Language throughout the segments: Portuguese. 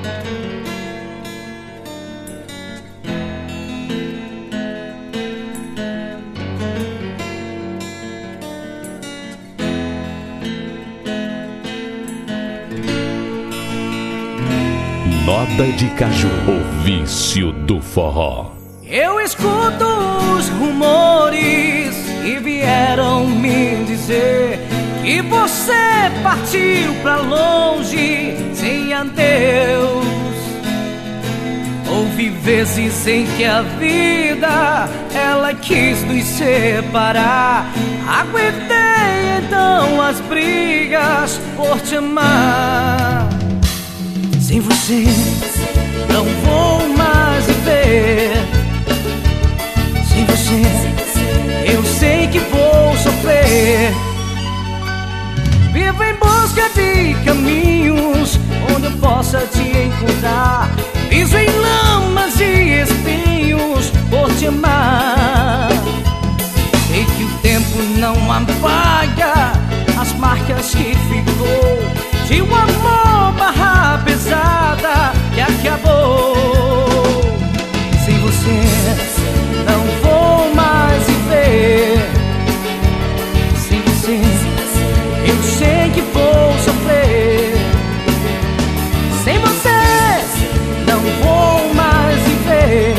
Roda de Caju, o vício do forró. Eu escuto os rumores que vieram me dizer que você partiu pra longe sem adeus. Houve vezes em que a vida ela quis nos separar. Aguentei então as brigas por te amar. Sem você não vou mais viver. Sem você eu sei que vou sofrer. Vivo em busca de caminhos onde eu possa te encontrar. Piso em lamas e espinhos por te amar. Sei que o tempo não apaga as marcas que ficou de um amor barra pesada que acabou. Sem você não vou mais viver. Sem você eu sei que vou sofrer. Sem você não vou mais viver.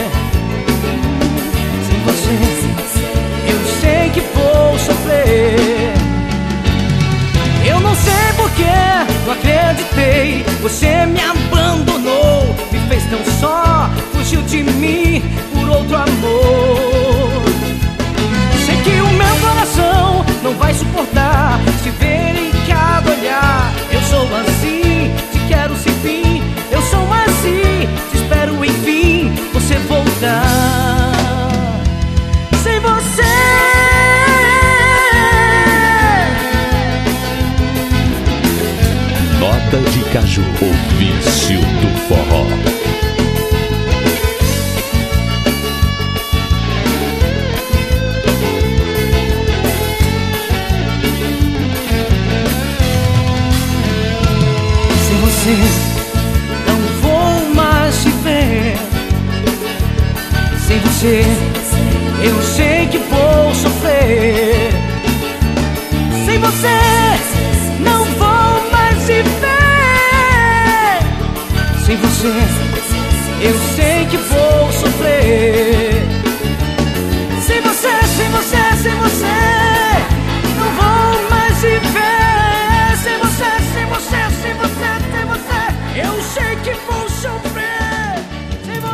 Sem você eu sei que vou sofrer. Eu não sei porquê, eu acreditei. Você me abandonou, me fez tão só, fugiu de mim por outro amor. Sei que o meu coração não vai suportar te ver em cada olhar. Eu sou assim, te quero sem fim. Eu sou assim, te espero enfim você voltar. Sem você Roda de Caju, o vício do forró. Sem você não vou mais te ver. Sem você eu sei que vou sofrer. Sem você não vou mais te ver. Sem você eu sei que vou sofrer. Sem você, sem você, sem você não vou mais te ver. Sem você, sem você, sem você, sem você eu sei que vou